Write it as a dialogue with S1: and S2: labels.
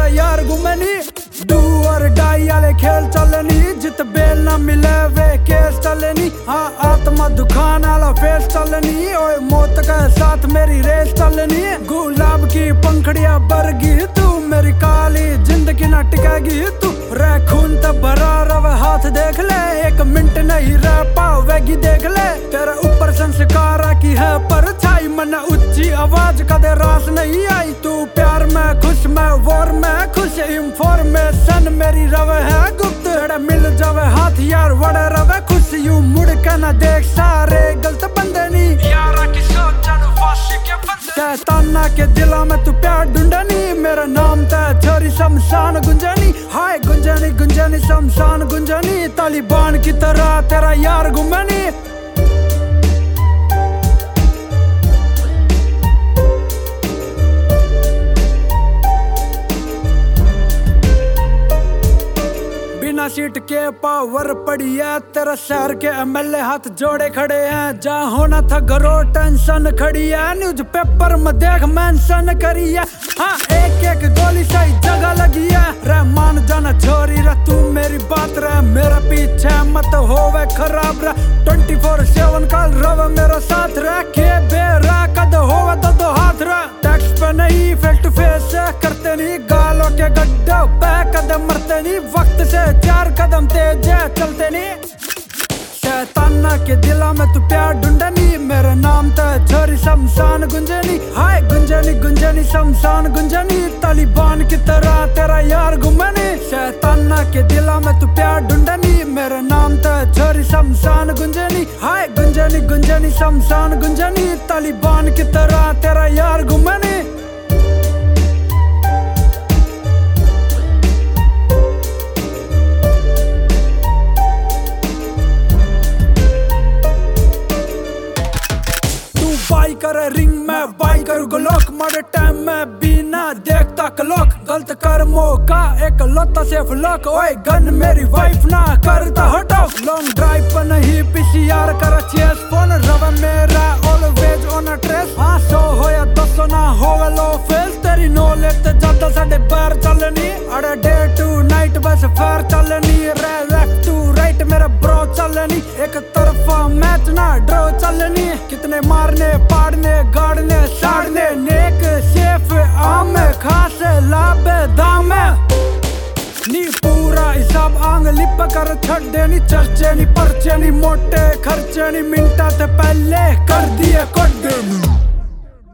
S1: तेरा यार घूमनी। डू और डाई वाले खेल चलनी, जित बेल ना मिले वे केस चलनी। हाँ आत्मा दुखान वाला फेस चलनी, ओए मौत के साथ मेरी रेस चलनी। गुलाब की पंखड़ियां बरगी तू, मेरी काली जिंदगी ना टिकेगी तू। रे खून तब भरा रव हाथ देख ले, एक मिनट नहीं रह पावेगी देख ले। तेरे ऊपर संस्कार की है परछाई, मन ऊंची आवाज कदे रास नहीं आई। तू प्यार में खुश, मैं वॉर में खुश। इंफॉर्मेशन मेरी रवे है गुप्त, तेरे मिल जावे हाथ यार वड़े रवे खुश। यूं मुड़ के न देख सारे गलत बंदे नी, यारा की सोच फांसी के बंदे। शैताना के दिला में तू प्यार ढूंढनी, मेरा नाम था छोरी शमशान गुंजनी। हाय गुंजनी गुंजनी शमशान गुंजनी, तालिबान की तरह तेरा यार घूमनी। बिना सीट के पावर पड़ी है, तेरा शहर के एमएलए हाथ जोड़े खड़े हैं। जहाँ होना था घरों टेंशन खड़ी है, न्यूज पेपर में देख मेंशन करी है। हाँ एक एक गोली सही जगह लगी है, रहमान जाना छोरी रे तू मेरी बात रे। मेरा पीछे मत होवे खराब रे, 24/7 कल रवे मेरा साथ रे। के बेरा कद होवे दो हाथ रे, टैक्स पे नहीं फेस टू फेस करते नहीं। गालों के गड्ढे पे कदम मरते नहीं, वक्त से 4 कदम तेज चलते नहीं। शैताना के दिला में तू प्यार ढूंढनी, मेरा नाम था छोरी शमशान गुंजनी। हाय गुंजनी गुंजनी शमशान गुंजनी, तालिबान की तरह तेरा यार घूमनी। शैताना के दिला में तू प्यार ढूंढनी, मेरा नाम था छोरी शमशान गुंजनी। हाय गुंजनी गुंजनी शमशान गुंजनी, तालिबान की तरह तेरा यार घूमनी। कर रिंग में बाई कर ग्लोक, मारे टाइम में बिना देखता क्लॉक। गलत कर्मों का एक लोता से फ्लॉक, ओए गन मेरी वाइफ ना करता हटो। लॉन्ग ड्राइव पर नहीं पीसीआर कर चेस फोन, रवा मेरा ऑलवेज ऑन अ ट्रेस। हाँ 100 हो या 200 ना होवे लो फेस, तेरी नॉलेज ते ज्यादा साडे बार चलनी। अरे डे टू नाइट बस फेर चलनी, रे लेफ्ट टू राइट मेरा ब्रो चलनी। एक तरफा मैच ना ड्रॉ चलनी, कितने मारने पाड़ने गाड़ने साड़ने। नेक सेफ आम खास लाभ दाम नी, पूरा हिसाब आंग लिप कर छड़े नी। चर्चे नी परचे नी मोटे खर्चे नी, मिनटा ते पहले कर दिए कोड।